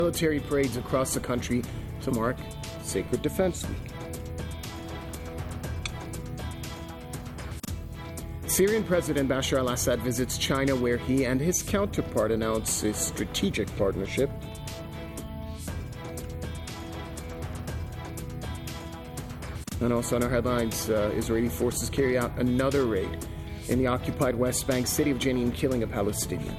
Military parades across the country to mark Sacred Defense Week. Syrian President Bashar al-Assad visits China, where he and his counterpart announce a strategic partnership. And also on our headlines, Israeli forces carry out another raid in the occupied West Bank city of Jenin, killing a Palestinian.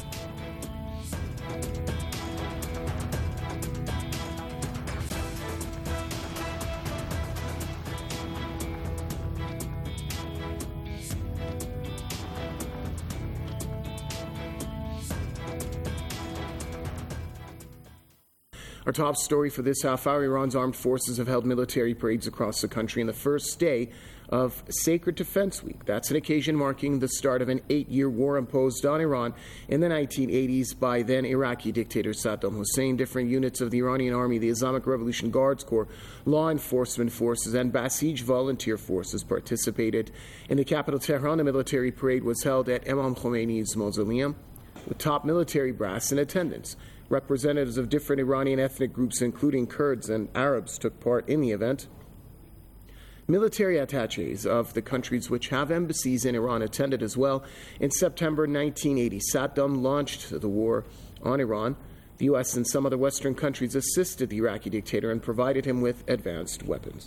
Our top story for this half hour: Iran's armed forces have held military parades across the country in the first day of Sacred Defense Week. That's an occasion marking the start of an 8-year war imposed on Iran in the 1980s by then Iraqi dictator Saddam Hussein. Different units of the Iranian army, the Islamic Revolution Guards Corps, law enforcement forces, and Basij volunteer forces participated. In the capital, Tehran, a military parade was held at Imam Khomeini's mausoleum, with top military brass in attendance. Representatives of different Iranian ethnic groups, including Kurds and Arabs, took part in the event. Military attaches of the countries which have embassies in Iran attended as well. In September 1980, Saddam launched the war on Iran. The U.S. and some other Western countries assisted the Iraqi dictator and provided him with advanced weapons.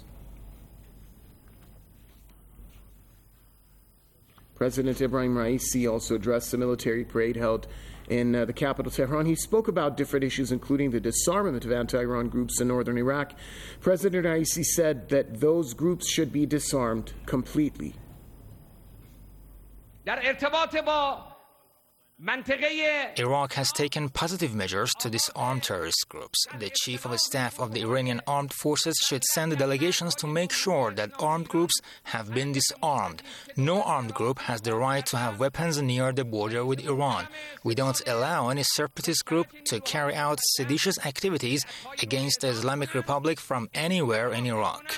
President Ebrahim Raisi also addressed the military parade held in the capital, Tehran. He spoke about different issues, including the disarmament of anti-Iran groups in northern Iraq. President Raisi said that those groups should be disarmed completely. Iraq has taken positive measures to disarm terrorist groups. The Chief of Staff of the Iranian Armed Forces should send delegations to make sure that armed groups have been disarmed. No armed group has the right to have weapons near the border with Iran. We don't allow any separatist group to carry out seditious activities against the Islamic Republic from anywhere in Iraq.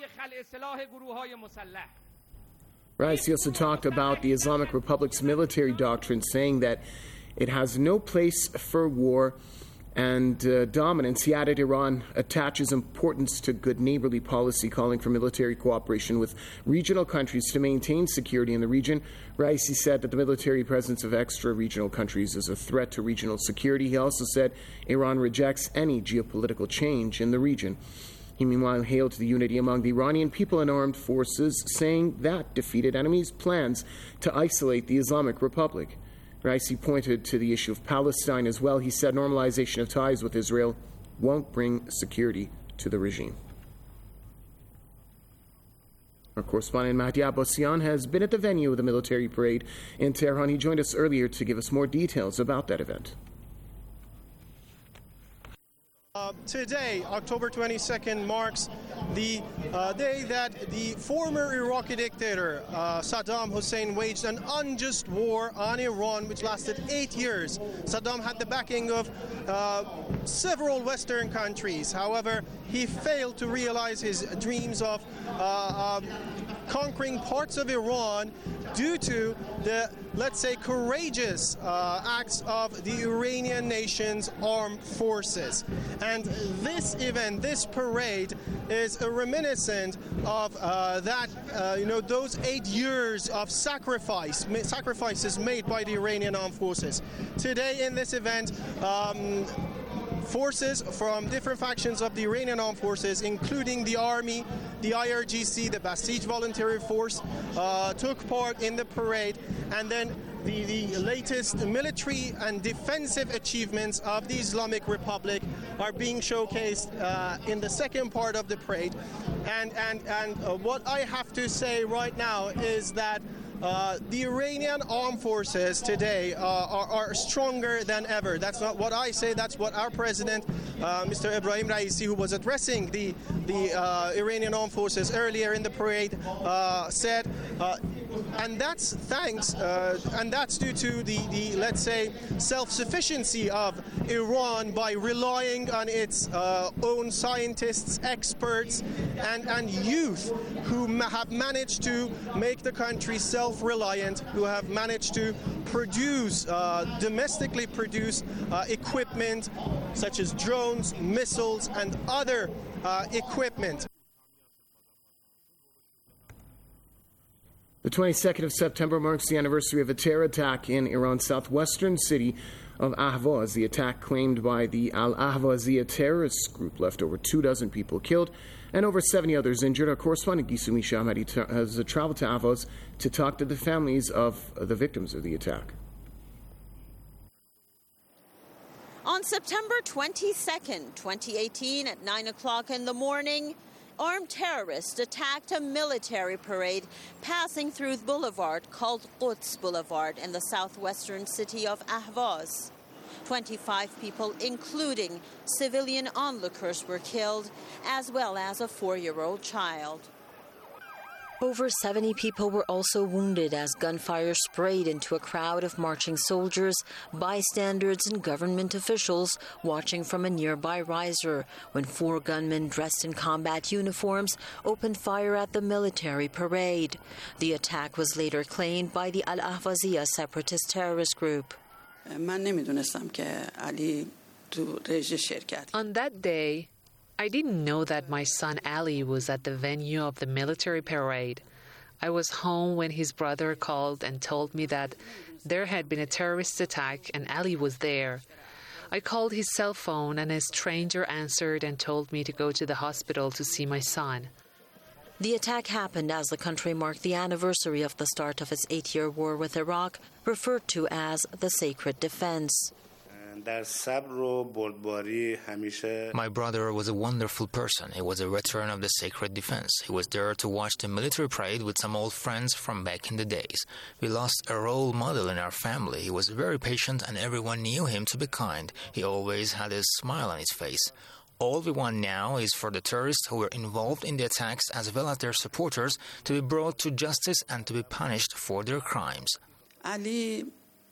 Raisi also talked about the Islamic Republic's military doctrine, saying that it has no place for war and dominance. He added Iran attaches importance to good neighborly policy, calling for military cooperation with regional countries to maintain security in the region. Raisi said that the military presence of extra-regional countries is a threat to regional security. He also said Iran rejects any geopolitical change in the region. He meanwhile hailed the unity among the Iranian people and armed forces, saying that defeated enemies' plans to isolate the Islamic Republic. Raisi pointed to the issue of Palestine as well. He said normalization of ties with Israel won't bring security to the regime. Our correspondent Mahdi Abbasian has been at the venue of the military parade in Tehran. He joined us earlier to give us more details about that event. Today, October 22nd, marks the day that the former Iraqi dictator Saddam Hussein waged an unjust war on Iran, which lasted 8 years. Saddam had the backing of several Western countries. However, he failed to realize his dreams of conquering parts of Iran due to the, let's say, courageous acts of the Iranian nation's armed forces. And this event, this parade, is a reminiscent of those 8 years of sacrifices made by the Iranian armed forces. Today in this event, forces from different factions of the Iranian armed forces, including the army, the IRGC, the Basij volunteer force, took part in the parade. And then the latest military and defensive achievements of the Islamic Republic are being showcased in the second part of the parade. And what I have to say right now is that the Iranian armed forces today are stronger than ever. That's not what I say, that's what our president, Mr. Ebrahim Raisi, who was addressing the Iranian armed forces earlier in the parade, said. And that's due to the let's say, self-sufficiency of Iran by relying on its own scientists, experts, and youth who have managed to make the country self-reliant, who have managed to produce, domestically produce equipment such as drones, missiles, and other equipment. The 22nd of September marks the anniversary of a terror attack in Iran's southwestern city of Ahvaz. The attack, claimed by the Al-Ahvaziyya terrorist group, left over 24 people killed and over 70 others injured. Our correspondent Gisumi Shahmadi has traveled to Ahvaz to talk to the families of the victims of the attack. On September 22nd, 2018, at 9 o'clock in the morning, armed terrorists attacked a military parade passing through the boulevard called Quds Boulevard in the southwestern city of Ahvaz. 25 people, including civilian onlookers, were killed, as well as a 4-year-old child. Over 70 people were also wounded as gunfire sprayed into a crowd of marching soldiers, bystanders, and government officials watching from a nearby riser when 4 gunmen dressed in combat uniforms opened fire at the military parade. The attack was later claimed by the Al-Ahvaziyya separatist terrorist group. On that day, I didn't know that my son Ali was at the venue of the military parade. I was home when his brother called and told me that there had been a terrorist attack and Ali was there. I called his cell phone and a stranger answered and told me to go to the hospital to see my son. The attack happened as the country marked the anniversary of the start of its 8-year war with Iraq, referred to as the Sacred Defense. My brother was a wonderful person. He was a veteran of the Sacred Defense. He was there to watch the military parade with some old friends from back in the days. We lost a role model in our family. He was very patient and everyone knew him to be kind. He always had a smile on his face. All we want now is for the terrorists who were involved in the attacks, as well as their supporters, to be brought to justice and to be punished for their crimes. Ali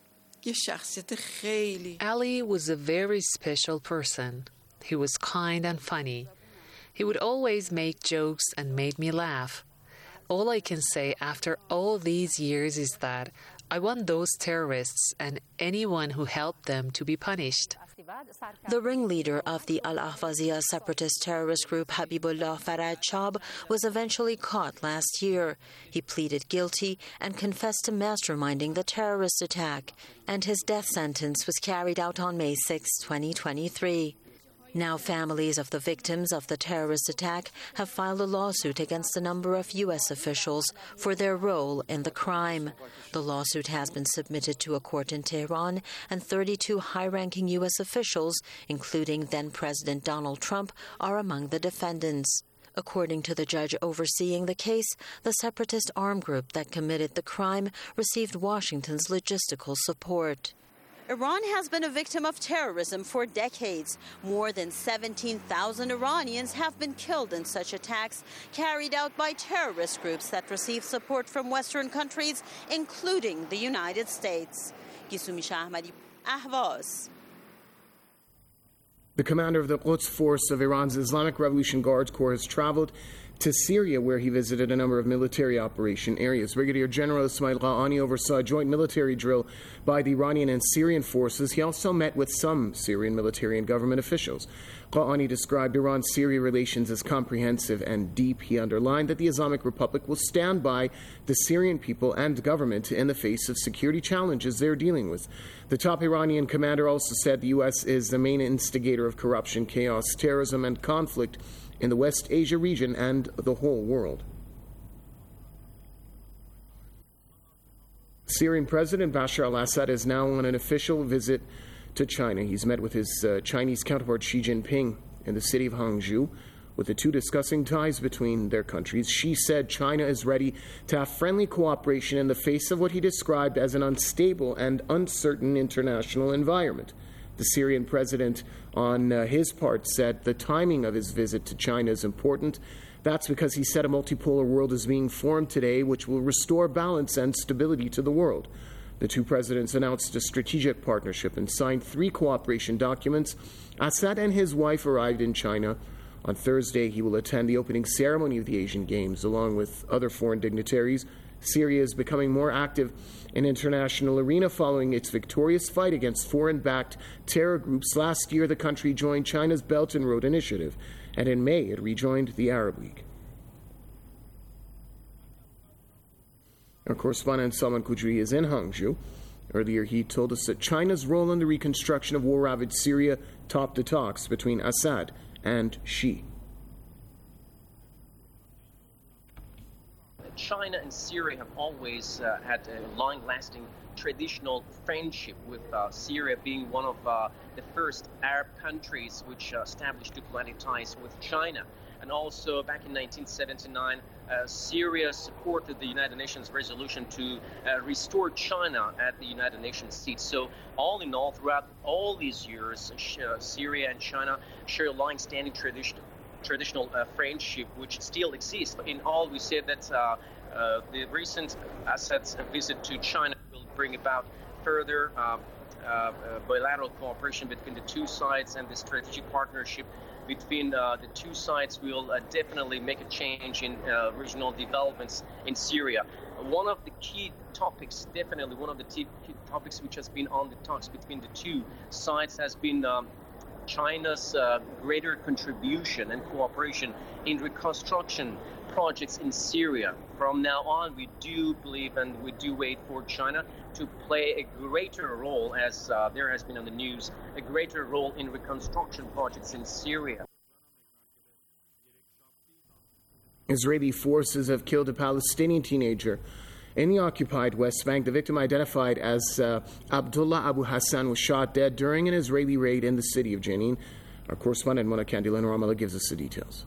was a very special person. He was kind and funny. He would always make jokes and made me laugh. All I can say after all these years is that I want those terrorists and anyone who helped them to be punished. The ringleader of the Al-Ahvaziyya separatist terrorist group, Habibullah Farad Chab, was eventually caught last year. He pleaded guilty and confessed to masterminding the terrorist attack, and his death sentence was carried out on May 6, 2023. Now families of the victims of the terrorist attack have filed a lawsuit against a number of U.S. officials for their role in the crime. The lawsuit has been submitted to a court in Tehran, and 32 high-ranking U.S. officials, including then-President Donald Trump, are among the defendants. According to the judge overseeing the case, the separatist armed group that committed the crime received Washington's logistical support. Iran has been a victim of terrorism for decades. More than 17,000 Iranians have been killed in such attacks carried out by terrorist groups that receive support from Western countries, including the United States. Gisumi Shahmadi, Ahvaz. The commander of the Quds Force of Iran's Islamic Revolution Guards Corps has traveled to Syria, where he visited a number of military operation areas. Brigadier General Ismail Qa'ani oversaw a joint military drill by the Iranian and Syrian forces. He also met with some Syrian military and government officials. Qa'ani described Iran-Syria relations as comprehensive and deep. He underlined that the Islamic Republic will stand by the Syrian people and government in the face of security challenges they're dealing with. The top Iranian commander also said the U.S. is the main instigator of corruption, chaos, terrorism, and conflict in the West Asia region and the whole world. Syrian President Bashar al-Assad is now on an official visit to China. He's met with his Chinese counterpart Xi Jinping in the city of Hangzhou, with the two discussing ties between their countries. Xi said China is ready to have friendly cooperation in the face of what he described as an unstable and uncertain international environment. The Syrian president, on his part, said the timing of his visit to China is important. That's because he said a multipolar world is being formed today, which will restore balance and stability to the world. The two presidents announced a strategic partnership and signed 3 cooperation documents. Assad and his wife arrived in China. On Thursday, he will attend the opening ceremony of the Asian Games, along with other foreign dignitaries. Syria is becoming more active in international arena following its victorious fight against foreign-backed terror groups. Last year, the country joined China's Belt and Road Initiative, and in May, it rejoined the Arab League. Our correspondent Salman Kudri is in Hangzhou. Earlier, he told us that China's role in the reconstruction of war-ravaged Syria topped the talks between Assad and Xi. China and Syria have always had a long-lasting traditional friendship, with Syria being one of the first Arab countries which established diplomatic ties with China. And also back in 1979, Syria supported the United Nations resolution to restore China at the United Nations seat. So all in all, throughout all these years, Syria and China share a long-standing traditional friendship, which still exists. In all, we say that the recent Assad's visit to China will bring about further bilateral cooperation between the two sides, and the strategic partnership between the two sides will definitely make a change in regional developments in Syria. One of the key topics, definitely one of the key topics which has been on the talks between the two sides, has been China's greater contribution and cooperation in reconstruction projects in Syria. From now on, we do believe and we do wait for China to play a greater role, as there has been on the news, a greater role in reconstruction projects in Syria. Israeli forces have killed a Palestinian teenager in the occupied West Bank. The victim, identified as Abdullah Abu Hassan, was shot dead during an Israeli raid in the city of Jenin. Our correspondent Mona Kandil in Ramallah gives us the details.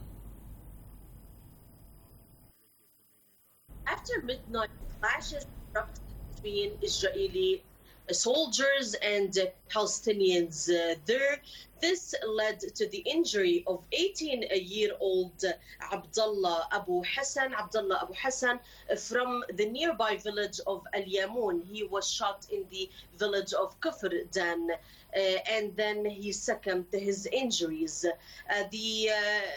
After midnight, clashes erupted between Israeli soldiers and Palestinians there. This led to the injury of 18-year-old Abdullah Abu Hassan from the nearby village of Al Yamoun. He was shot in the village of Kufr Dan, and then he succumbed to his injuries. The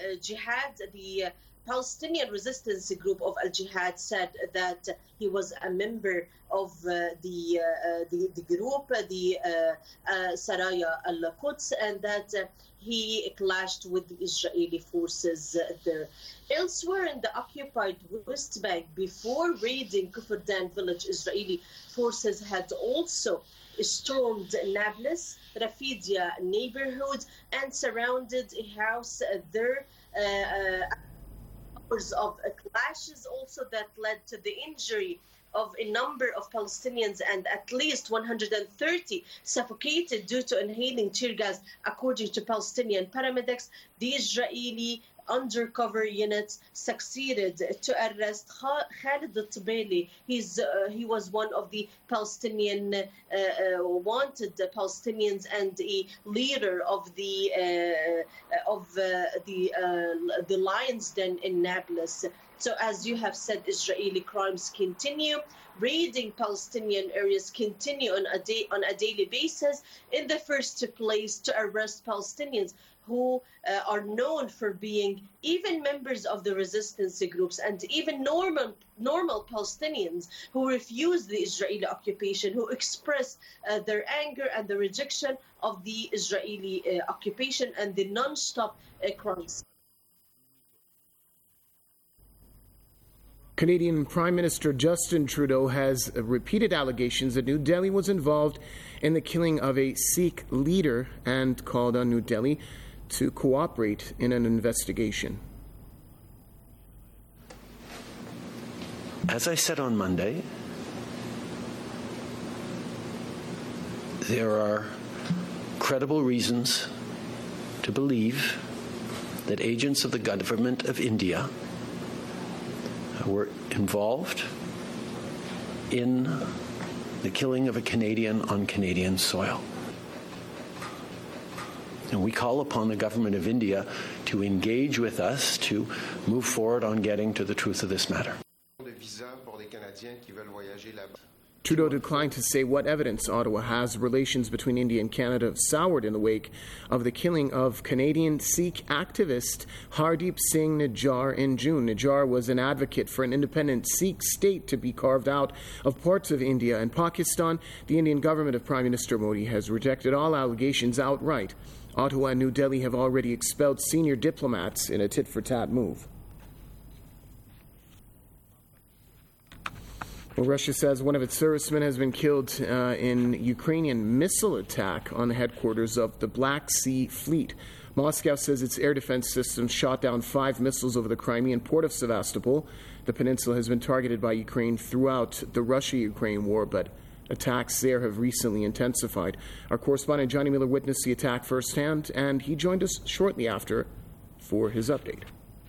Palestinian resistance group of Al-Jihad said that he was a member of the group, the Saraya al-Quds, and that he clashed with the Israeli forces there. Elsewhere in the occupied West Bank, before raiding Kufr Dan village, Israeli forces had also stormed Nablus, Rafidia neighborhood, and surrounded a house there. Of clashes also that led to the injury of a number of Palestinians, and at least 130 suffocated due to inhaling tear gas, according to Palestinian paramedics. The Israeli undercover units succeeded to arrest Khalid al-Tabeli. He was one of the Palestinian wanted Palestinians and a leader of the Lion's Den in Nablus. So, as you have said, Israeli crimes continue. Raiding Palestinian areas continue on a daily basis. In the first place, to arrest Palestinians who are known for being even members of the resistance groups, and even normal Palestinians who refuse the Israeli occupation, who express their anger and the rejection of the Israeli occupation and the non-stop crimes. Canadian Prime Minister Justin Trudeau has repeated allegations that New Delhi was involved in the killing of a Sikh leader and called on New Delhi to cooperate in an investigation. As I said on Monday, there are credible reasons to believe that agents of the government of India were involved in the killing of a Canadian on Canadian soil. And we call upon the government of India to engage with us to move forward on getting to the truth of this matter. Trudeau declined to say what evidence Ottawa has relations between India and Canada have soured in the wake of the killing of Canadian Sikh activist Hardeep Singh Nijjar in June. Nijjar was an advocate for an independent Sikh state to be carved out of parts of India and Pakistan. The Indian government of Prime Minister Modi has rejected all allegations outright. Ottawa and New Delhi have already expelled senior diplomats in a tit-for-tat move. Well, Russia says one of its servicemen has been killed in Ukrainian missile attack on the headquarters of the Black Sea Fleet. Moscow says its air defense systems shot down 5 missiles over the Crimean port of Sevastopol. The peninsula has been targeted by Ukraine throughout the Russia-Ukraine war, but attacks there have recently intensified. Our correspondent Johnny Miller witnessed the attack firsthand, and he joined us shortly after for his update.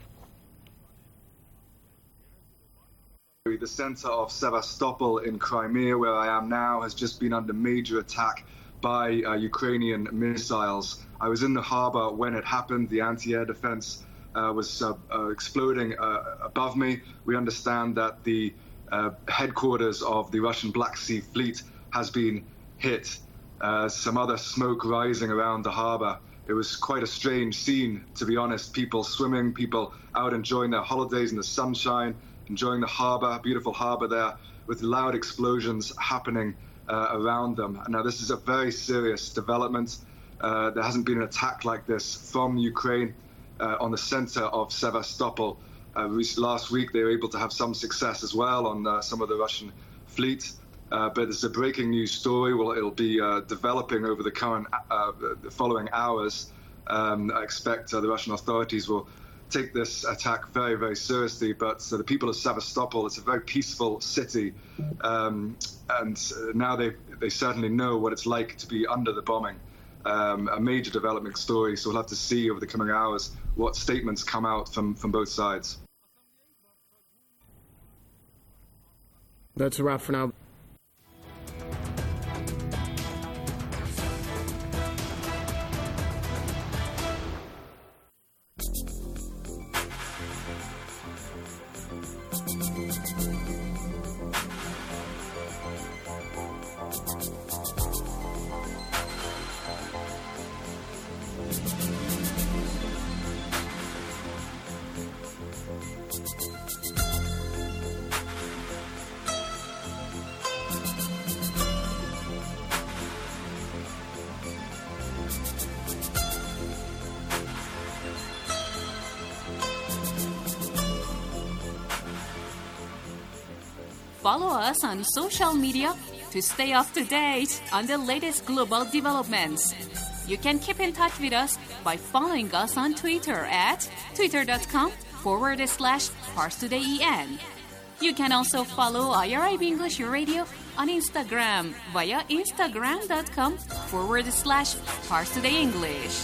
The centre of Sevastopol in Crimea, where I am now, has just been under major attack by Ukrainian missiles. I was in the harbour when it happened. The anti-air defence was exploding above me. We understand that the headquarters of the Russian Black Sea Fleet has been hit. Some other smoke rising around the harbour. It was quite a strange scene, to be honest. People swimming, people out enjoying their holidays in the sunshine, enjoying the harbour, beautiful harbour there, with loud explosions happening around them. Now, this is a very serious development. There hasn't been an attack like this from Ukraine on the centre of Sevastopol. Last week, they were able to have some success as well on some of the Russian fleet. But it's a breaking news story. Well, it'll be developing over the following hours. I expect the Russian authorities will take this attack very, very seriously. But the people of Sevastopol, it's a very peaceful city. And now they certainly know what it's like to be under the bombing. A major development story. So we'll have to see over the coming hours what statements come out from both sides. That's a wrap for now. Follow us on social media to stay up to date on the latest global developments. You can keep in touch with us by following us on Twitter at twitter.com/ParsTodayEN. You can also follow IRIB English Radio on Instagram via instagram.com/ParsTodayEnglish.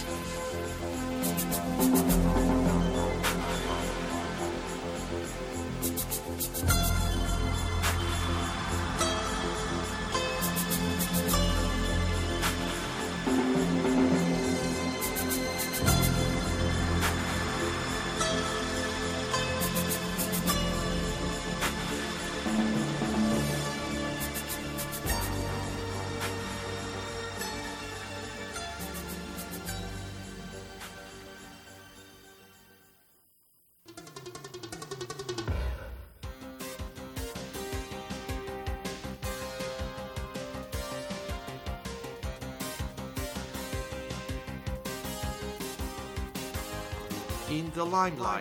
In the limelight.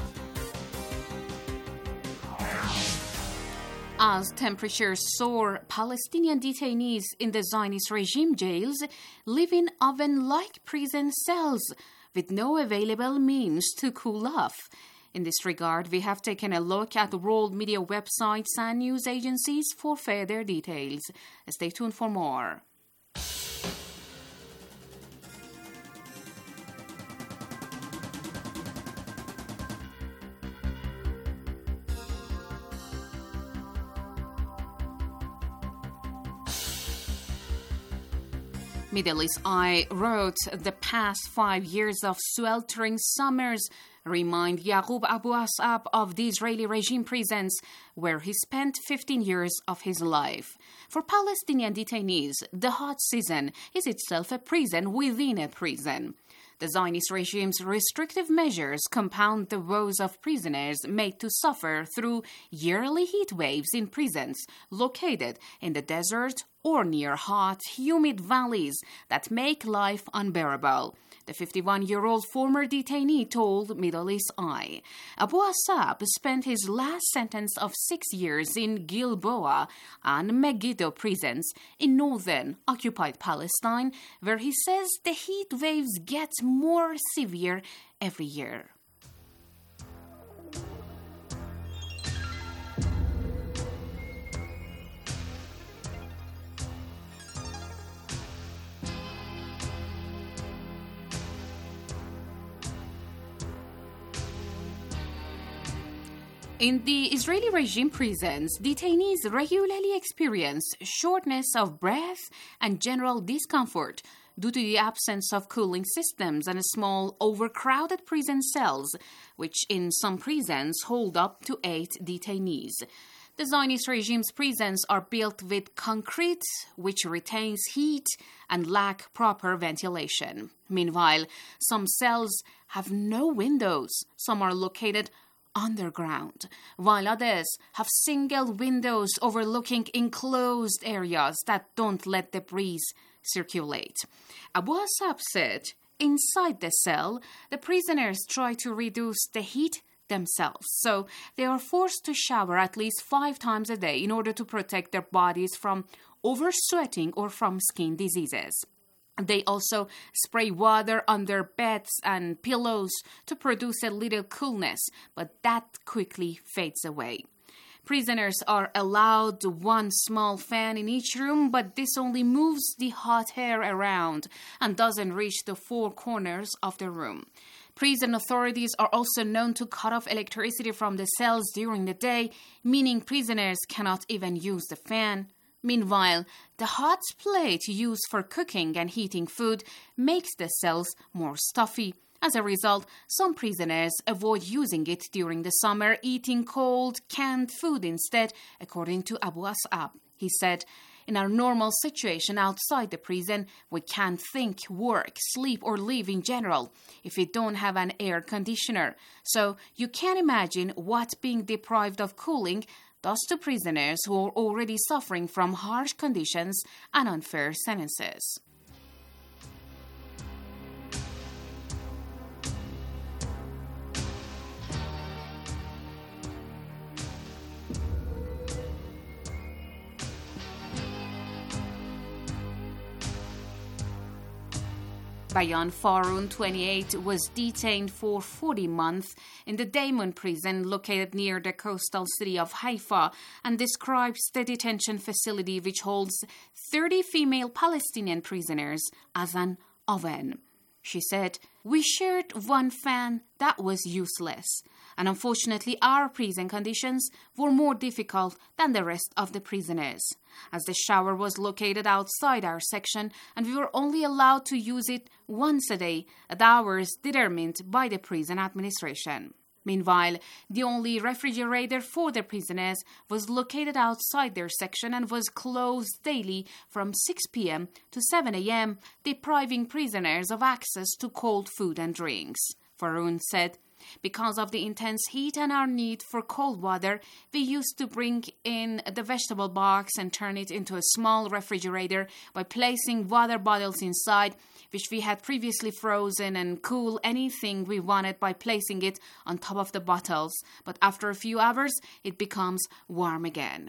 As temperatures soar, Palestinian detainees in the Zionist regime jails live in oven-like prison cells with no available means to cool off. In this regard, we have taken a look at world media websites and news agencies for further details. Stay tuned for more. Middle East Eye wrote, the past 5 years of sweltering summers remind Yaqub Abu Asab of the Israeli regime prisons, where he spent 15 years of his life. For Palestinian detainees, the hot season is itself a prison within a prison. The Zionist regime's restrictive measures compound the woes of prisoners made to suffer through yearly heat waves in prisons located in the desert or near hot, humid valleys that make life unbearable. The 51-year-old former detainee told Middle East Eye. Abu Asab spent his last sentence of 6 years in Gilboa and Megiddo prisons in northern occupied Palestine, where he says the heat waves get more severe every year. In the Israeli regime prisons, detainees regularly experience shortness of breath and general discomfort due to the absence of cooling systems and small, overcrowded prison cells, which in some prisons hold up to 8 detainees. The Zionist regime's prisons are built with concrete, which retains heat and lack proper ventilation. Meanwhile, some cells have no windows. Some are located underground, while others have single windows overlooking enclosed areas that don't let the breeze circulate. Abu Asab said, inside the cell, the prisoners try to reduce the heat themselves, so they are forced to shower at least 5 times a day in order to protect their bodies from oversweating or from skin diseases. They also spray water on their beds and pillows to produce a little coolness, but that quickly fades away. Prisoners are allowed 1 small fan in each room, but this only moves the hot air around and doesn't reach the 4 corners of the room. Prison authorities are also known to cut off electricity from the cells during the day, meaning prisoners cannot even use the fan. Meanwhile, the hot plate used for cooking and heating food makes the cells more stuffy. As a result, some prisoners avoid using it during the summer, eating cold, canned food instead, according to Abu Asab. He said, in our normal situation outside the prison, we can't think, work, sleep, or live in general if we don't have an air conditioner. So you can imagine what being deprived of cooling does to prisoners who are already suffering from harsh conditions and unfair sentences. Bayan Faroon, 28, was detained for 40 months in the Damon prison located near the coastal city of Haifa and describes the detention facility, which holds 30 female Palestinian prisoners, as an oven. She said, "We shared 1 fan that was useless, and unfortunately our prison conditions were more difficult than the rest of the prisoners, as the shower was located outside our section and we were only allowed to use it once a day at hours determined by the prison administration." Meanwhile, the only refrigerator for the prisoners was located outside their section and was closed daily from 6 p.m. to 7 a.m., depriving prisoners of access to cold food and drinks. Faroon said, "Because of the intense heat and our need for cold water, we used to bring in the vegetable box and turn it into a small refrigerator by placing water bottles inside, which we had previously frozen, and cool anything we wanted by placing it on top of the bottles. But after a few hours, it becomes warm again."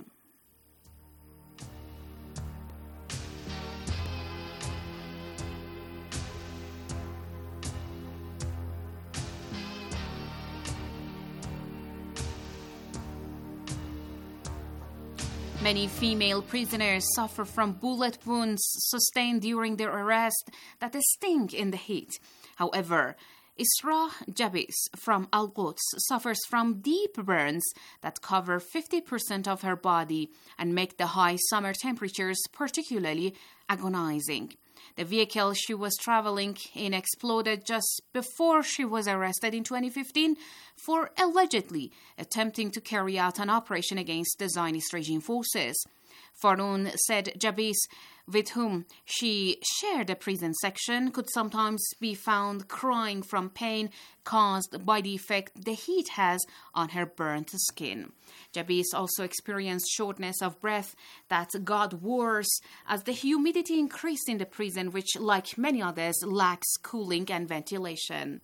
Many female prisoners suffer from bullet wounds sustained during their arrest that sting in the heat. However, Isra Jabis from Al-Quds suffers from deep burns that cover 50% of her body and make the high summer temperatures particularly agonizing. The vehicle she was traveling in exploded just before she was arrested in 2015 for allegedly attempting to carry out an operation against the Zionist regime forces. Faroon said Jabis, with whom she shared a prison section, could sometimes be found crying from pain caused by the effect the heat has on her burnt skin. Jabis also experienced shortness of breath that got worse as the humidity increased in the prison, which, like many others, lacks cooling and ventilation.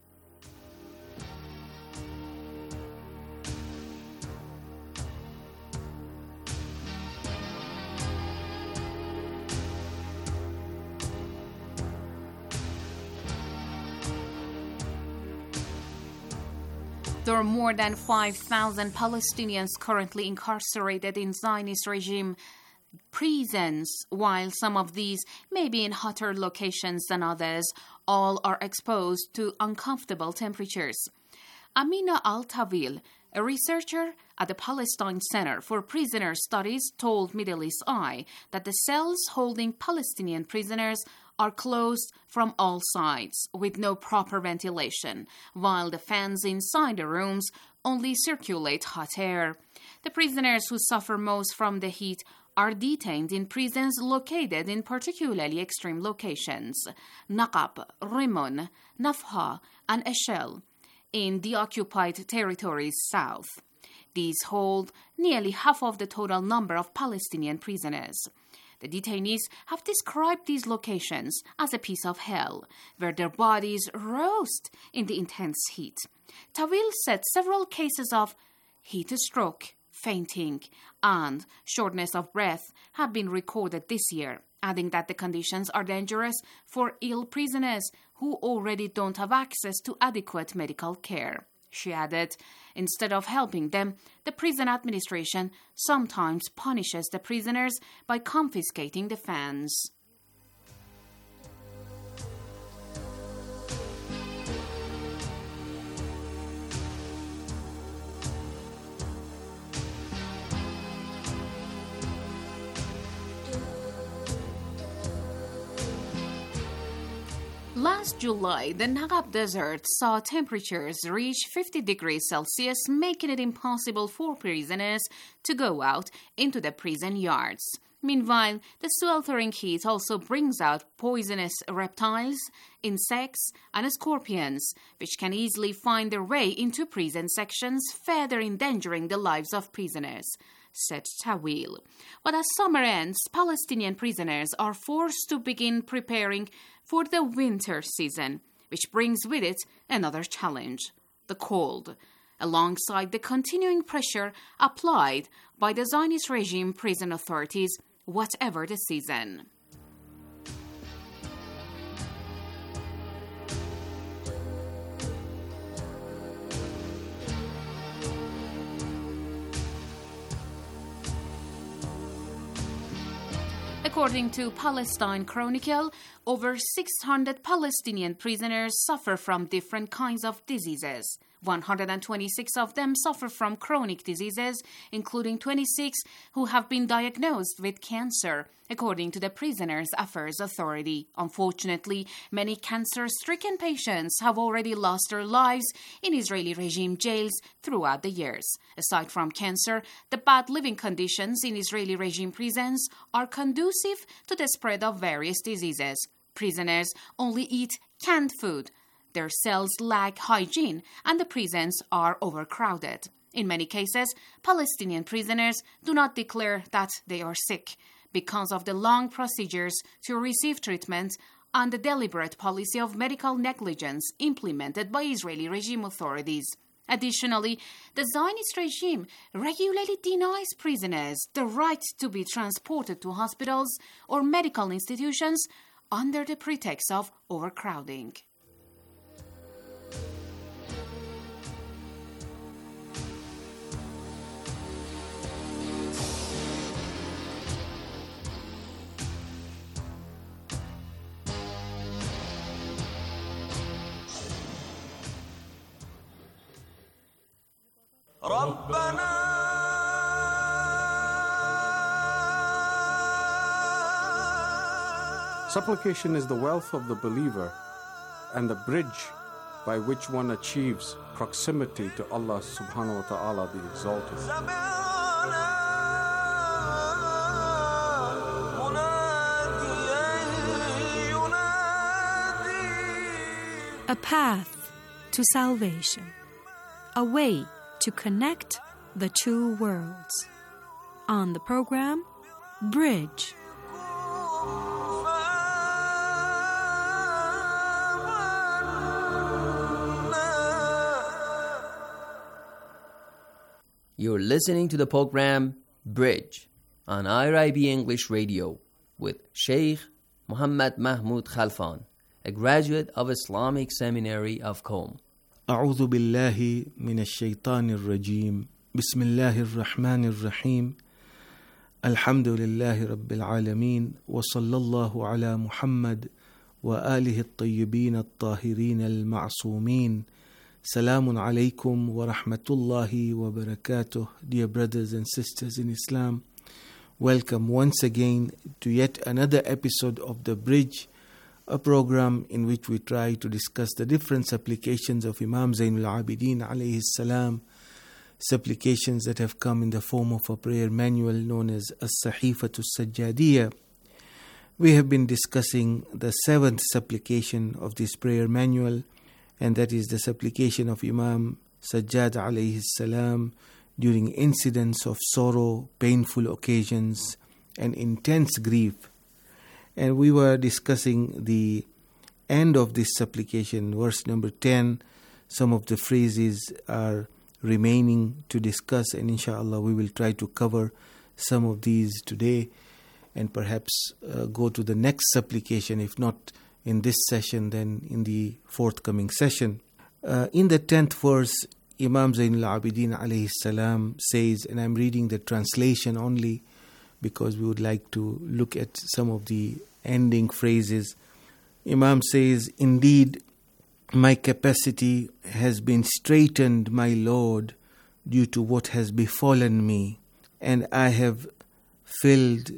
There are more than 5,000 Palestinians currently incarcerated in Zionist regime prisons. While some of these may be in hotter locations than others, all are exposed to uncomfortable temperatures. Amina Al-Tawil, a researcher at the Palestine Center for Prisoner Studies, told Middle East Eye that the cells holding Palestinian prisoners are closed from all sides with no proper ventilation, while the fans inside the rooms only circulate hot air. The prisoners who suffer most from the heat are detained in prisons located in particularly extreme locations: Naqab, Rimon, Nafha, and Eshel, in the occupied territories south. These hold nearly half of the total number of Palestinian prisoners. The detainees have described these locations as a piece of hell, where their bodies roast in the intense heat. Tawil said several cases of heat stroke, fainting, and shortness of breath have been recorded this year, adding that the conditions are dangerous for ill prisoners who already don't have access to adequate medical care. She added, instead of helping them, the prison administration sometimes punishes the prisoners by confiscating the fans. Last July, the Naqab Desert saw temperatures reach 50 degrees Celsius, making it impossible for prisoners to go out into the prison yards. Meanwhile, the sweltering heat also brings out poisonous reptiles, insects, and scorpions, which can easily find their way into prison sections, further endangering the lives of prisoners, said Tawil. But as summer ends, Palestinian prisoners are forced to begin preparing for the winter season, which brings with it another challenge: the cold, alongside the continuing pressure applied by the Zionist regime prison authorities, whatever the season. According to Palestine Chronicle, over 600 Palestinian prisoners suffer from different kinds of diseases. 126 of them suffer from chronic diseases, including 26 who have been diagnosed with cancer, according to the Prisoners' Affairs Authority. Unfortunately, many cancer-stricken patients have already lost their lives in Israeli regime jails throughout the years. Aside from cancer, the bad living conditions in Israeli regime prisons are conducive to the spread of various diseases. Prisoners only eat canned food. Their cells lack hygiene, and the prisons are overcrowded. In many cases, Palestinian prisoners do not declare that they are sick because of the long procedures to receive treatment and the deliberate policy of medical negligence implemented by Israeli regime authorities. Additionally, the Zionist regime regularly denies prisoners the right to be transported to hospitals or medical institutions under the pretext of overcrowding. Supplication is the wealth of the believer and the bridge by which one achieves proximity to Allah subhanahu wa ta'ala, the Exalted. A path to salvation, a way to connect the two worlds. On the program, Bridge. You're listening to the program Bridge on IRIB English Radio with Sheikh Muhammad Mahmoud Khalfan, a graduate of Islamic Seminary of Qom. أعوذ بالله من الشيطان الرجيم بسم الله الرحمن الرحيم الحمد لله رب العالمين وصلى الله على محمد وآله الطيبين الطاهرين المعصومين. Salamun alaykum wa rahmatullahi wa barakatuh. Dear brothers and sisters in Islam, welcome once again to yet another episode of The Bridge, a program in which we try to discuss the different supplications of Imam Zainul Abidin alayhi salam, supplications that have come in the form of a prayer manual known as As-Sahifatu Sajjadiyya. We have been discussing the 7th supplication of this prayer manual, and that is the supplication of Imam Sajjad alayhi salam during incidents of sorrow, painful occasions, and intense grief. And we were discussing the end of this supplication, verse number 10. Some of the phrases are remaining to discuss, and inshallah we will try to cover some of these today and perhaps go to the next supplication, if not in this session, then in the forthcoming session. In the 10th verse, Imam Zainul Abidin alayhi salam says, and I'm reading the translation only because we would like to look at some of the ending phrases. Imam says, "Indeed, my capacity has been straitened, my Lord, due to what has befallen me, and I am filled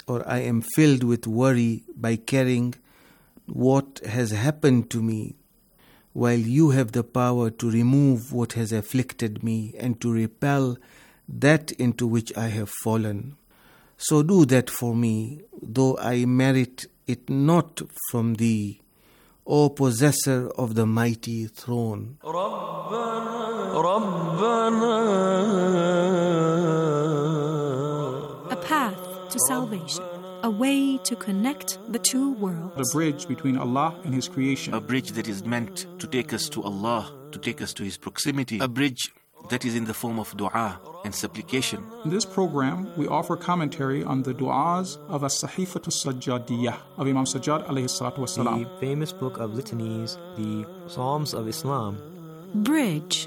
with worry by carrying what has happened to me, while you have the power to remove what has afflicted me and to repel that into which I have fallen. So do that for me, though I merit it not from thee, O possessor of the mighty throne." A path to salvation, a way to connect the two worlds. The bridge between Allah and His creation. A bridge that is meant to take us to Allah, to take us to His proximity. A bridge that is in the form of dua and supplication. In this program, we offer commentary on the du'as of As-Sahifatu Sajjadiyya of Imam Sajjad alayhi salatu wasalam. The famous book of litanies, the Psalms of Islam. Bridge.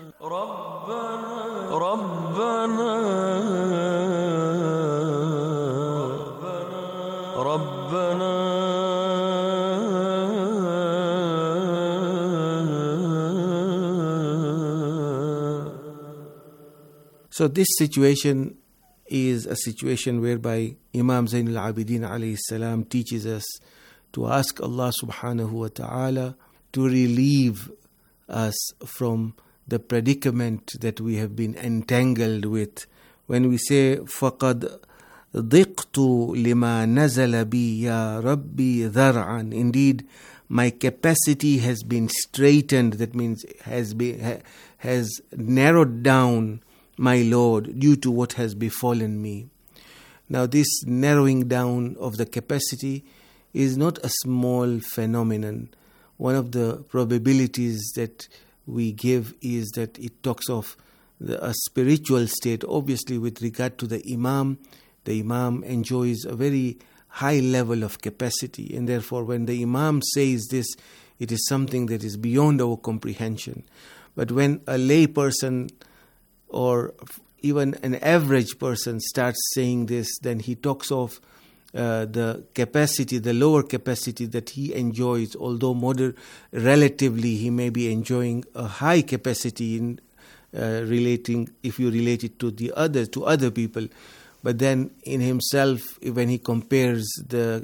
So this situation is a situation whereby Imam Zainul Abidin alayhi salam teaches us to ask Allah subhanahu wa ta'ala to relieve us from the predicament that we have been entangled with. When we say فَقَدْ ضِقْتُ لِمَا نَزَلَ بِي يَا رَبِّي ذَرْعًا, indeed my capacity has been straitened, that means has narrowed down, my Lord, due to what has befallen me. Now this narrowing down of the capacity is not a small phenomenon. One of the probabilities that we give is that it talks of a spiritual state. Obviously, with regard to the Imam enjoys a very high level of capacity, and therefore when the Imam says this, it is something that is beyond our comprehension. But when a lay person or even an average person starts saying this, then he talks of the capacity, the lower capacity that he enjoys, although relatively he may be enjoying a high capacity in if you relate it to other people. But then in himself, when he compares the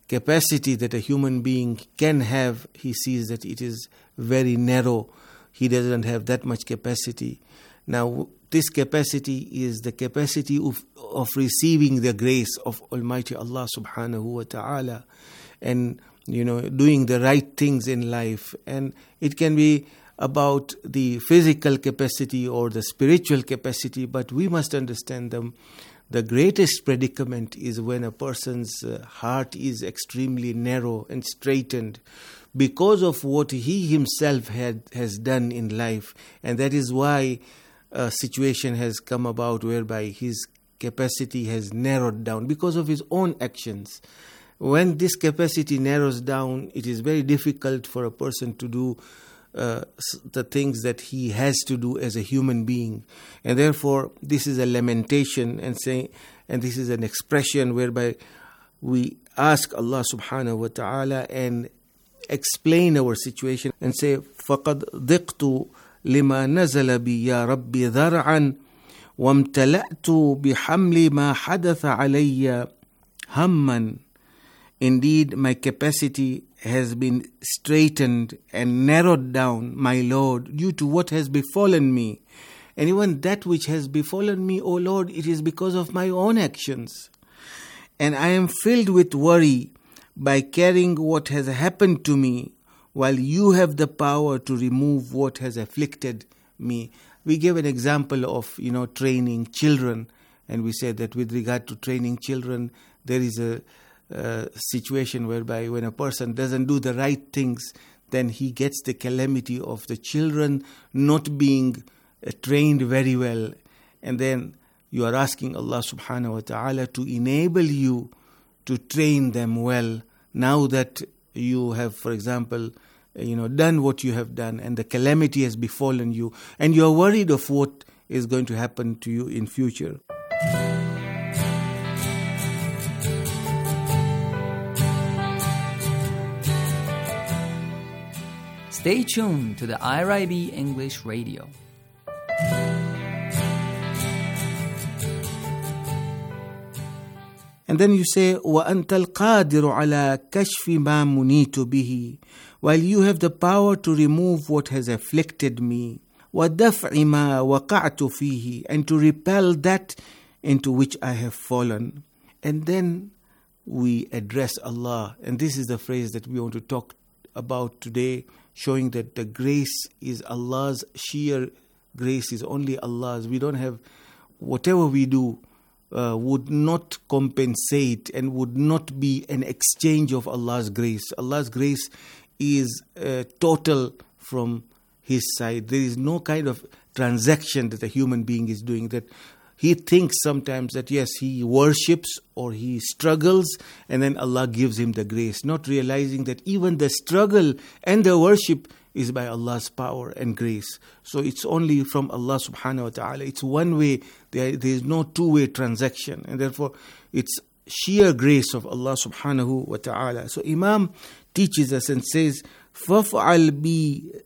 capacity that a human being can have, he sees that it is very narrow. He doesn't have that much capacity. Now, this capacity is the capacity of receiving the grace of Almighty Allah subhanahu wa ta'ala, and doing the right things in life. And it can be about the physical capacity or the spiritual capacity, but we must understand the greatest predicament is when a person's heart is extremely narrow and straitened because of what he himself has done in life. And that is why a situation has come about whereby his capacity has narrowed down because of his own actions. When this capacity narrows down, it is very difficult for a person to do the things that he has to do as a human being. And therefore, this is a lamentation and this is an expression whereby we ask Allah subhanahu wa ta'ala and explain our situation and say, فَقَدْ ضِقْتُ لِمَا نَزَلَ بِي يَا رَبِّ ذَرْعًا وَامْتَلَأْتُ بِحَمْلِ مَا حَدَثَ عَلَيَّ هَمًّا. Indeed, my capacity has been straightened and narrowed down, my Lord, due to what has befallen me. And even that which has befallen me, O Lord, it is because of my own actions. And I am filled with worry by carrying what has happened to me, while you have the power to remove what has afflicted me. We gave an example of, training children. And we said that with regard to training children, there is a situation whereby when a person doesn't do the right things, then he gets the calamity of the children not being trained very well. And then you are asking Allah subhanahu wa ta'ala to enable you to train them well. Now that you have, for example, done what you have done and the calamity has befallen you, and you are worried of what is going to happen to you in future. Stay tuned to the IRIB English Radio. And then you say, وَأَنْتَ الْقَادِرُ عَلَى كَشْفِ مَا مُنِيتُ بِهِ, while you have the power to remove what has afflicted me, وَدَفْعِ مَا وَقَعْتُ فِيهِ, and to repel that into which I have fallen. And then we address Allah. And this is the phrase that we want to talk about today, showing that the grace is Allah's, sheer grace is only Allah's. We don't have, whatever we do would not compensate and would not be an exchange of Allah's grace. Allah's grace is total from His side. There is no kind of transaction that a human being is doing, that he thinks sometimes that yes, he worships or he struggles and then Allah gives him the grace, not realizing that even the struggle and the worship is by Allah's power and grace. So it's only from Allah subhanahu wa ta'ala. It's one way, there is no two-way transaction, and therefore it's sheer grace of Allah subhanahu wa ta'ala. So Imam teaches us and says, فَافْعَلْ بِي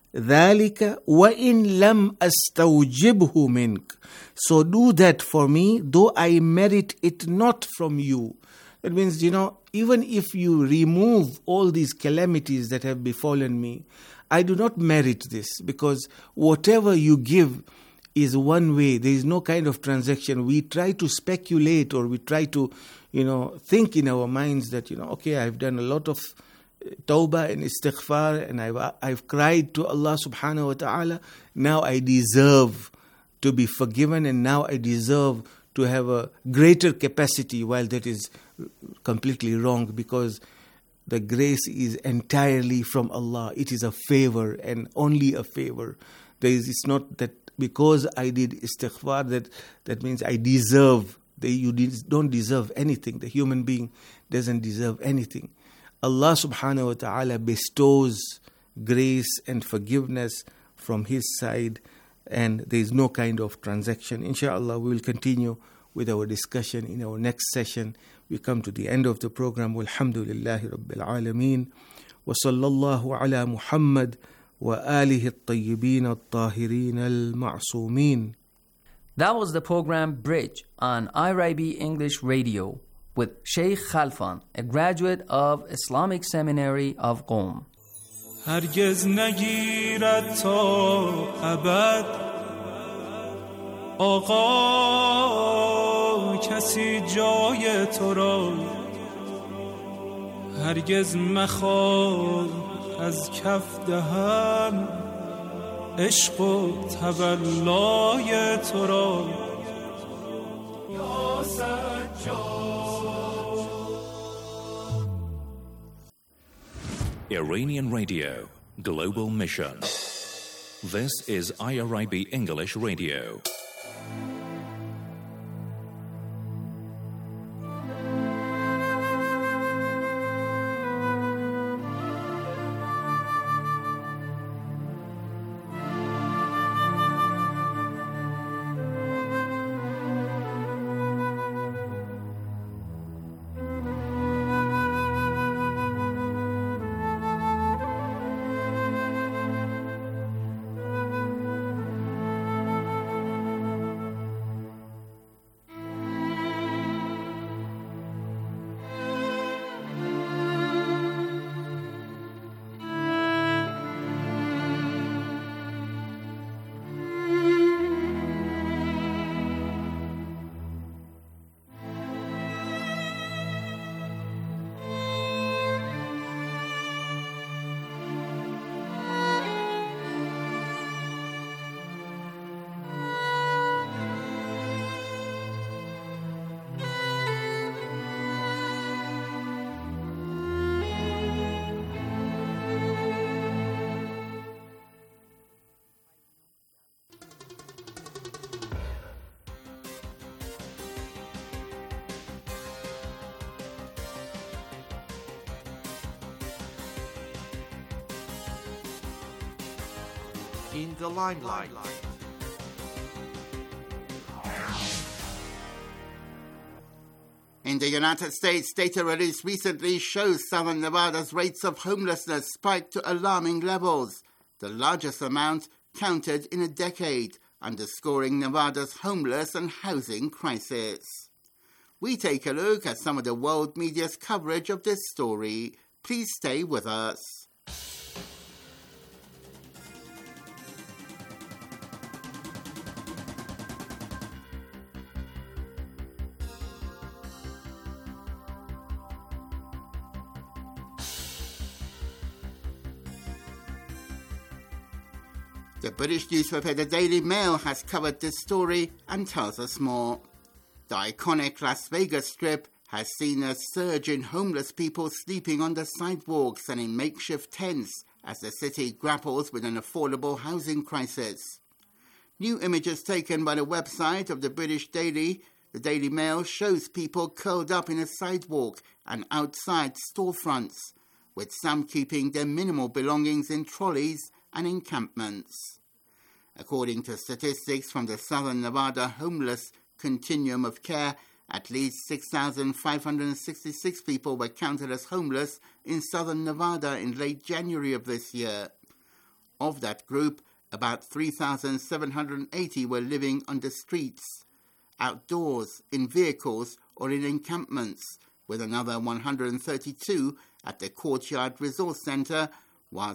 ذَلِكَ وَإِنْ لَمْ أَسْتَوْجِبْهُ مِنْكَ. So do that for me, though I merit it not from you. That means, even if you remove all these calamities that have befallen me, I do not merit this, because whatever you give is one way. There is no kind of transaction. We try to speculate, or we try to, think in our minds that, okay, I've done a lot of tawbah and istighfar, and I've cried to Allah subhanahu wa ta'ala. Now I deserve to be forgiven, and now I deserve to have a greater capacity, while that is completely wrong, because the grace is entirely from Allah. It is a favor and only a favor. It's not that because I did istighfar that means I deserve. You don't deserve anything. The human being doesn't deserve anything. Allah subhanahu wa ta'ala bestows grace and forgiveness from His side, and there is no kind of transaction. Inshallah, we will continue with our discussion in our next session. We come to the end of the program. Walhamdulillahi Rabbil Alameen. Wa sallallahu ala Muhammad wa alihi at-tayyibin at-tahirin al-ma'soomeen. That was the program Bridge on IRIB English Radio with Sheikh Khalfan, a graduate of Islamic Seminary of Qom. هرگز نگیرد تا ابد آقا کسی جای تو را هرگز مخواه از کف دهم عشق و تولای تو را یا سجاد. Iranian Radio, Global Mission. This is IRIB English Radio. In the limelight. In the United States, data released recently shows southern Nevada's rates of homelessness spiked to alarming levels, the largest amount counted in a decade, underscoring Nevada's homeless and housing crisis. We take a look at some of the world media's coverage of this story. Please stay with us. The British newspaper The Daily Mail has covered this story and tells us more. The iconic Las Vegas Strip has seen a surge in homeless people sleeping on the sidewalks and in makeshift tents as the city grapples with an affordable housing crisis. New images taken by the website of the British Daily, The Daily Mail, shows people curled up in a sidewalk and outside storefronts, with some keeping their minimal belongings in trolleys and encampments. According to statistics from the Southern Nevada Homeless Continuum of Care, at least 6,566 people were counted as homeless in Southern Nevada in late January of this year. Of that group, about 3,780 were living on the streets, outdoors, in vehicles, or in encampments, with another 132 at the Courtyard Resource Center, while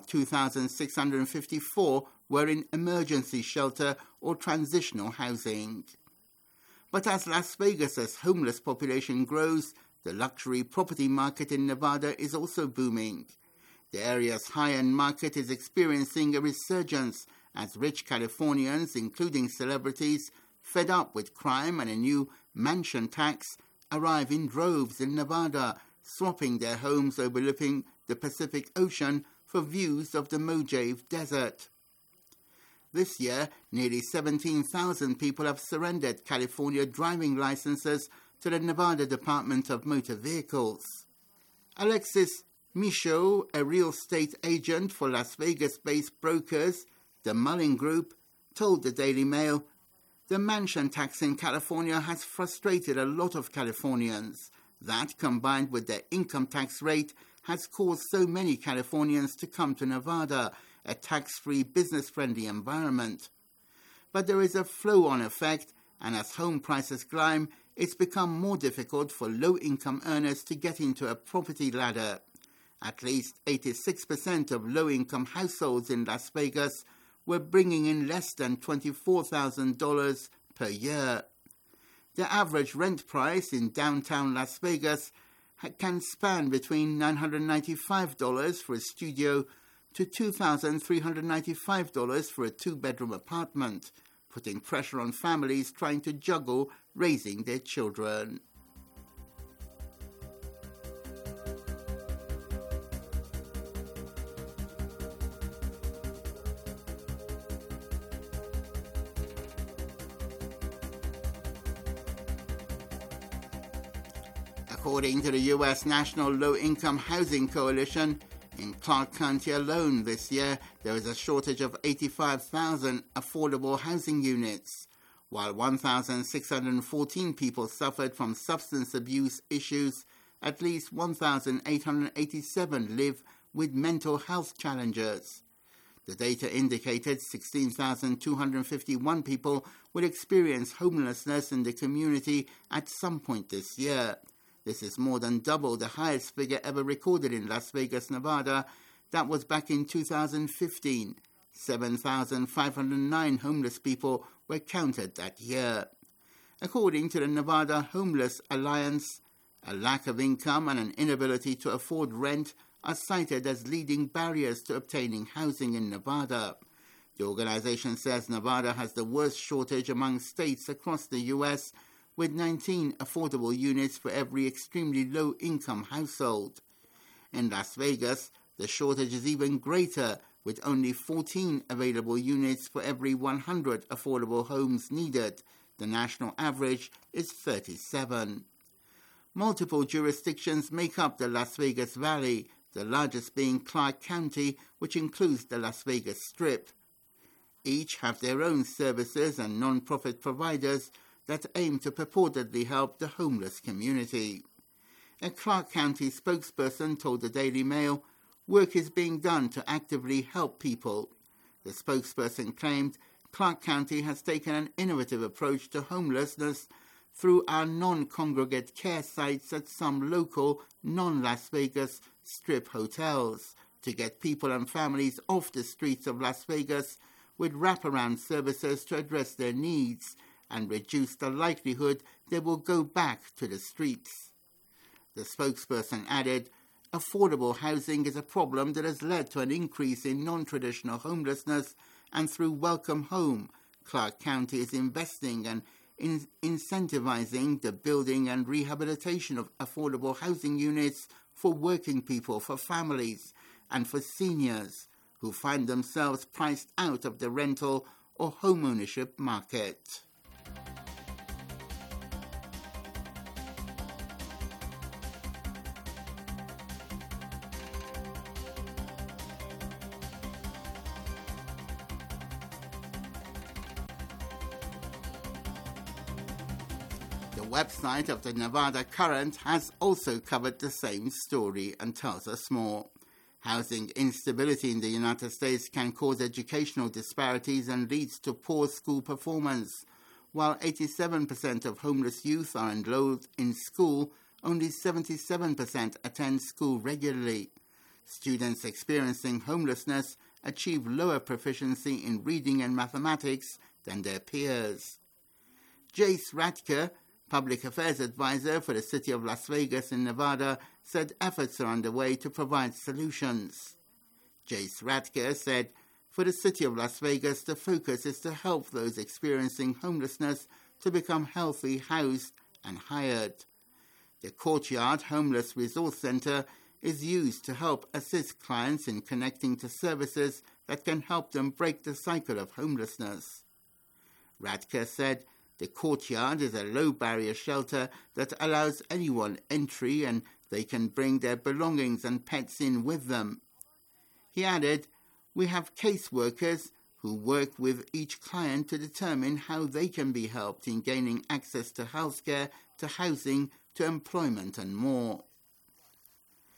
2,654 were in emergency shelter or transitional housing. But as Las Vegas's homeless population grows, the luxury property market in Nevada is also booming. The area's high-end market is experiencing a resurgence as rich Californians, including celebrities, fed up with crime and a new mansion tax, arrive in droves in Nevada, swapping their homes overlooking the Pacific Ocean for views of the Mojave Desert. This year, nearly 17,000 people have surrendered California driving licenses to the Nevada Department of Motor Vehicles. Alexis Michaud, a real estate agent for Las Vegas-based brokers, the Mullen Group, told the Daily Mail, "The mansion tax in California has frustrated a lot of Californians. That, combined with the income tax rate, has caused so many Californians to come to Nevada, a tax-free, business-friendly environment. But there is a flow-on effect, and as home prices climb, it's become more difficult for low-income earners to get into a property ladder. At least 86% of low-income households in Las Vegas were bringing in less than $24,000 per year. The average rent price in downtown Las Vegas can span between $995 for a studio to $2,395 for a two-bedroom apartment, putting pressure on families trying to juggle raising their children. According to the U.S. National Low-Income Housing Coalition, in Clark County alone this year, there is a shortage of 85,000 affordable housing units, while 1,614 people suffered from substance abuse issues. At least 1,887 live with mental health challenges. The data indicated 16,251 people will experience homelessness in the community at some point this year. This is more than double the highest figure ever recorded in Las Vegas, Nevada. That was back in 2015. 7,509 homeless people were counted that year. According to the Nevada Homeless Alliance, a lack of income and an inability to afford rent are cited as leading barriers to obtaining housing in Nevada. The organization says Nevada has the worst shortage among states across the U.S., with 19 affordable units for every extremely low-income household. In Las Vegas, the shortage is even greater, with only 14 available units for every 100 affordable homes needed. The national average is 37. Multiple jurisdictions make up the Las Vegas Valley, the largest being Clark County, which includes the Las Vegas Strip. Each have their own services and non-profit providers that aim to purportedly help the homeless community. A Clark County spokesperson told the Daily Mail, "Work is being done to actively help people." The spokesperson claimed Clark County has taken an innovative approach to homelessness through our non-congregate care sites at some local non-Las Vegas Strip hotels to get people and families off the streets of Las Vegas with wraparound services to address their needs and reduce the likelihood they will go back to the streets. The spokesperson added, "Affordable housing is a problem that has led to an increase in non-traditional homelessness, and through Welcome Home, Clark County is investing and incentivizing the building and rehabilitation of affordable housing units for working people, for families, and for seniors who find themselves priced out of the rental or homeownership market." The website of the Nevada Current has also covered the same story and tells us more. Housing instability in the United States can cause educational disparities and leads to poor school performance. While 87% of homeless youth are enrolled in school, only 77% attend school regularly. Students experiencing homelessness achieve lower proficiency in reading and mathematics than their peers. Jace Radke, Public Affairs Advisor for the City of Las Vegas in Nevada, said efforts are underway to provide solutions. Jace Radke said, "For the City of Las Vegas, the focus is to help those experiencing homelessness to become healthy, housed, and hired. The Courtyard Homeless Resource Center is used to help assist clients in connecting to services that can help them break the cycle of homelessness." Radke said, "The Courtyard is a low-barrier shelter that allows anyone entry and they can bring their belongings and pets in with them." He added, "We have caseworkers who work with each client to determine how they can be helped in gaining access to healthcare, to housing, to employment, and more."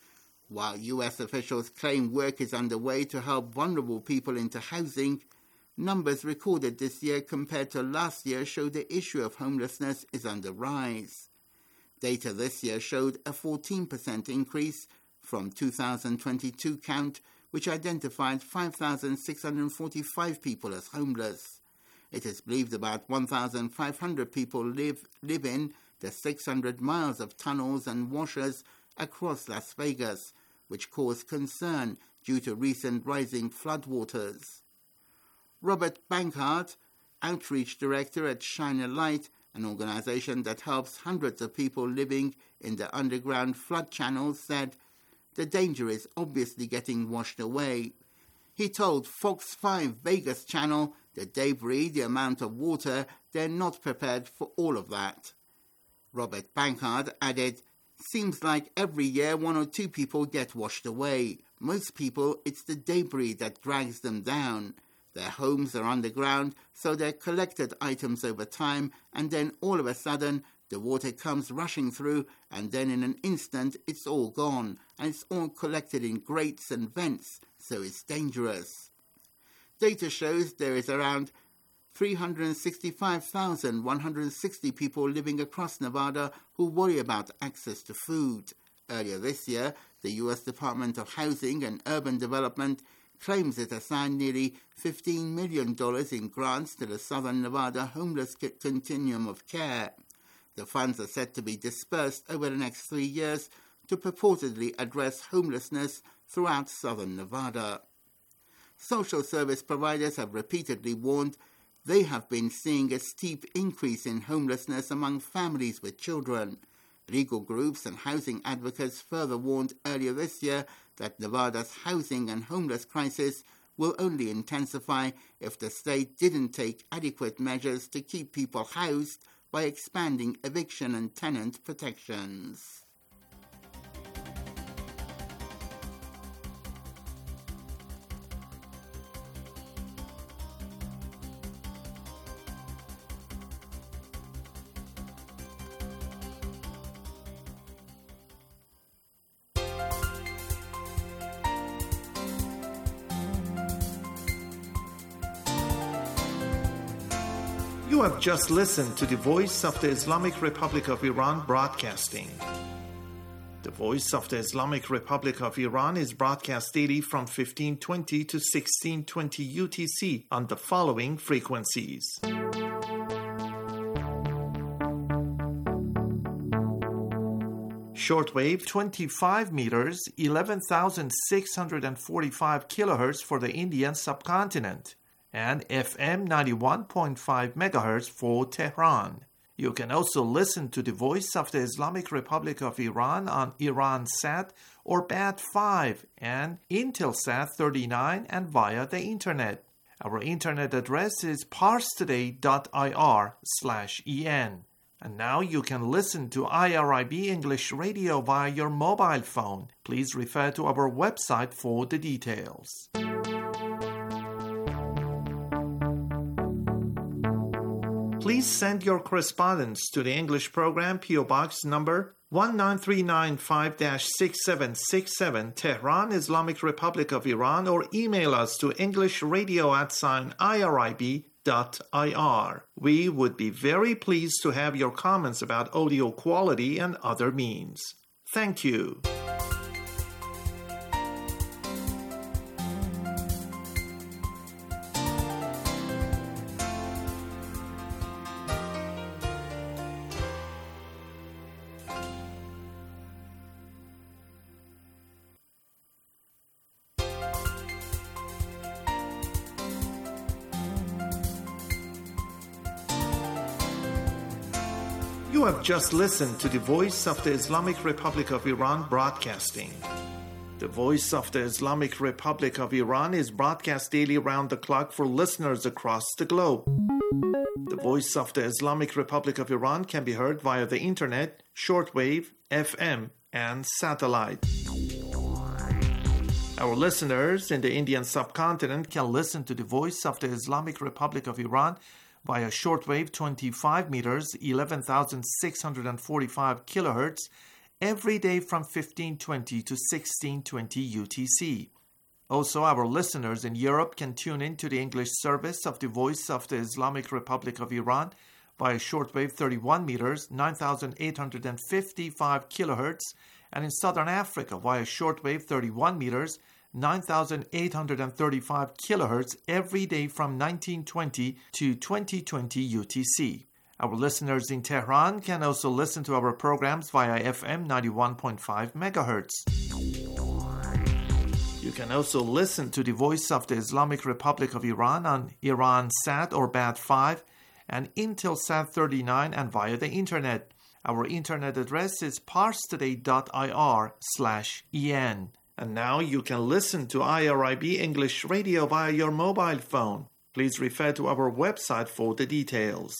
While U.S. officials claim work is underway to help vulnerable people into housing, numbers recorded this year compared to last year show the issue of homelessness is on the rise. Data this year showed a 14% increase from 2022 count, which identified 5,645 people as homeless. It is believed about 1,500 people live in the 600 miles of tunnels and washers across Las Vegas, which cause concern due to recent rising floodwaters. Robert Bankart, Outreach Director at Shine a Light, an organization that helps hundreds of people living in the underground flood channels, said, "The danger is obviously getting washed away." He told Fox 5 Vegas channel the debris, the amount of water, they're not prepared for all of that. Robert Bankard added, "Seems like every year 1 or 2 people get washed away. Most people, it's the debris that drags them down. Their homes are underground, so they're collected items over time, and then all of a sudden, the water comes rushing through, and then in an instant, it's all gone, and it's all collected in grates and vents, so it's dangerous." Data shows there is around 365,160 people living across Nevada who worry about access to food. Earlier this year, the U.S. Department of Housing and Urban Development claims it assigned nearly $15 million in grants to the Southern Nevada Homeless Continuum of Care. The funds are set to be dispersed over the next 3 years to purportedly address homelessness throughout Southern Nevada. Social service providers have repeatedly warned they have been seeing a steep increase in homelessness among families with children. Legal groups and housing advocates further warned earlier this year that Nevada's housing and homeless crisis will only intensify if the state didn't take adequate measures to keep people housed by expanding eviction and tenant protections. You have just listened to the Voice of the Islamic Republic of Iran broadcasting. The Voice of the Islamic Republic of Iran is broadcast daily from 1520 to 1620 UTC on the following frequencies. Shortwave 25 meters, 11,645 kilohertz for the Indian subcontinent, and FM 91.5 MHz for Tehran. You can also listen to the Voice of the Islamic Republic of Iran on Iransat or BAT5 and Intelsat 39 and via the Internet. Our Internet address is parstoday.ir/en. And now you can listen to IRIB English Radio via your mobile phone. Please refer to our website for the details. Please send your correspondence to the English program, P.O. Box number 19395-6767, Tehran, Islamic Republic of Iran, or email us to englishradio@irib.ir. We would be very pleased to have your comments about audio quality and other means. Thank you. You have just listened to the Voice of the Islamic Republic of Iran broadcasting. The Voice of the Islamic Republic of Iran is broadcast daily round the clock for listeners across the globe. The Voice of the Islamic Republic of Iran can be heard via the Internet, shortwave, FM, and satellite. Our listeners in the Indian subcontinent can listen to the Voice of the Islamic Republic of Iran via shortwave 25 meters, 11,645 kilohertz, every day from 1520 to 1620 UTC. Also, our listeners in Europe can tune in to the English service of the Voice of the Islamic Republic of Iran via shortwave 31 meters, 9,855 kilohertz, and in Southern Africa via shortwave 31 meters, 9,835 kilohertz every day from 1920 to 2020 UTC. Our listeners in Tehran can also listen to our programs via FM 91.5 megahertz. You can also listen to the Voice of the Islamic Republic of Iran on Iransat or BAT5 and Intelsat 39 and via the internet. Our internet address is parstoday.ir/en. And now you can listen to IRIB English Radio via your mobile phone. Please refer to our website for the details.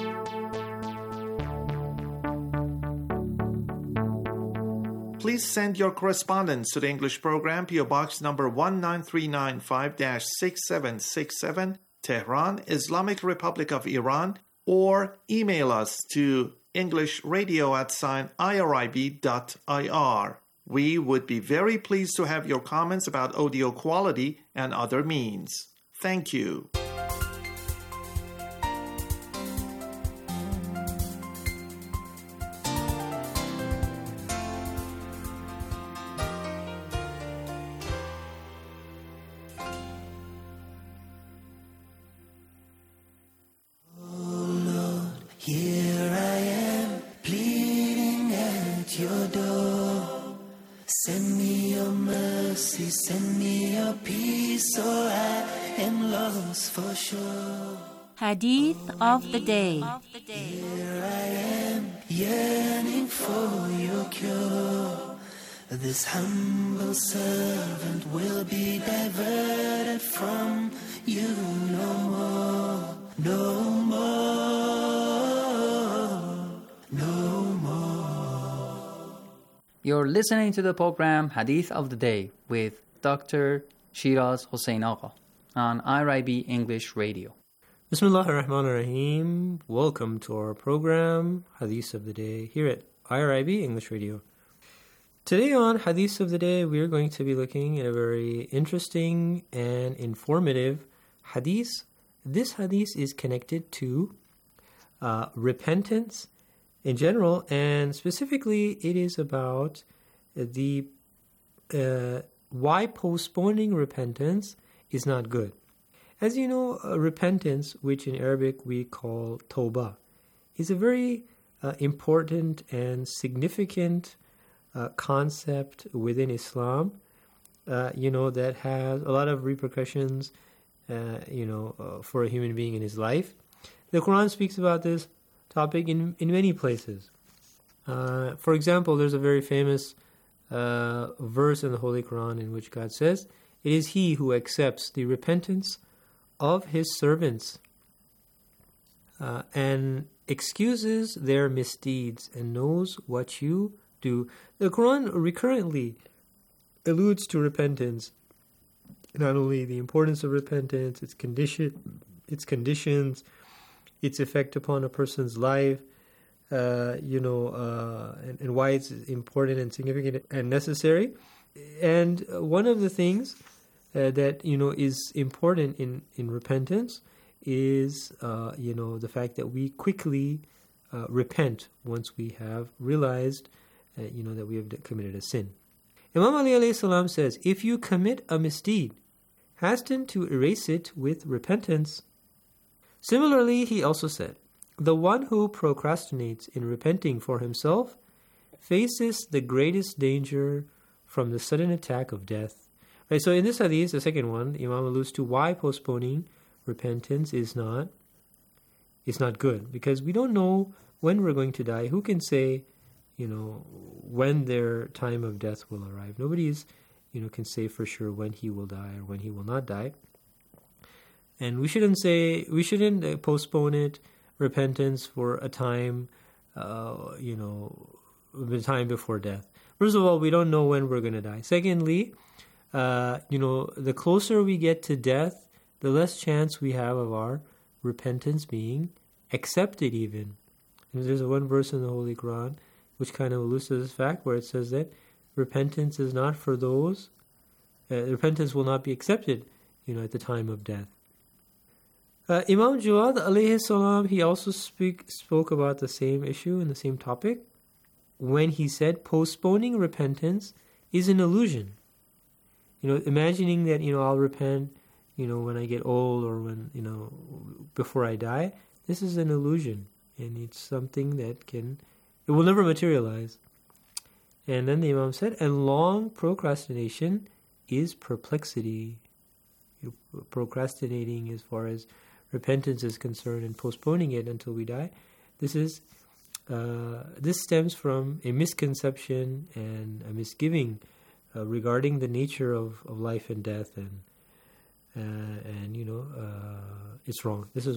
Please send your correspondence to the English program, PO Box number 19395-6767, Tehran, Islamic Republic of Iran, or email us to englishradio@irib.ir. We would be very pleased to have your comments about audio quality and other means. Thank you. Here I am, pleading at your door. Send me your mercy, send me your peace, or I am lost for sure. Hadith of the Day. Here I am, yearning for your cure. This humble servant will be diverted from you no more, no more, no more. You're listening to the program Hadith of the Day with Dr. Shiraz Hossein Agha on IRIB English Radio. Bismillah ar-Rahman ar-Rahim. Welcome to our program Hadith of the Day here at IRIB English Radio. Today on Hadith of the Day, we are going to be looking at a very interesting and informative hadith. This hadith is connected to repentance in general, and specifically it is about the why postponing repentance is not good. As you know, repentance, which in Arabic we call tawbah, is a very important and significant concept within Islam, that has a lot of repercussions, for a human being in his life. The Quran speaks about this topic in many places. For example, there's a very famous verse in the Holy Quran in which God says, "It is He who accepts the repentance of His servants and excuses their misdeeds and knows what you do." The Quran recurrently alludes to repentance, not only the importance of repentance, its conditions, its effect upon a person's life, and why it's important and significant and necessary. And one of the things that is important in repentance is the fact that we quickly repent once we have realized that we have committed a sin. Imam Ali alayhi salam says, "If you commit a misdeed, hasten to erase it with repentance." Similarly, he also said, "The one who procrastinates in repenting for himself faces the greatest danger from the sudden attack of death." Right, so in this hadith, the second one, Imam alludes to why postponing repentance is not good, because we don't know when we're going to die. Who can say when their time of death will arrive? Nobody can say for sure when he will die or when he will not die. And we shouldn't postpone it, repentance, for a time, the time before death. First of all, we don't know when we're going to die. Secondly, the closer we get to death, the less chance we have of our repentance being accepted even. And there's one verse in the Holy Quran which kind of alludes to this fact, where it says that repentance is not for those repentance will not be accepted, at the time of death. Imam Jawad alayhi salam, he also spoke about the same issue and the same topic when he said postponing repentance is an illusion. Imagining that, I'll repent, when I get old or when, before I die, this is an illusion. And it's something that it will never materialize. And then the Imam said, and long procrastination is perplexity. Procrastinating as far as repentance is concerned and postponing it until we die, this stems from a misconception and a misgiving regarding the nature of life and death, and it's wrong. This is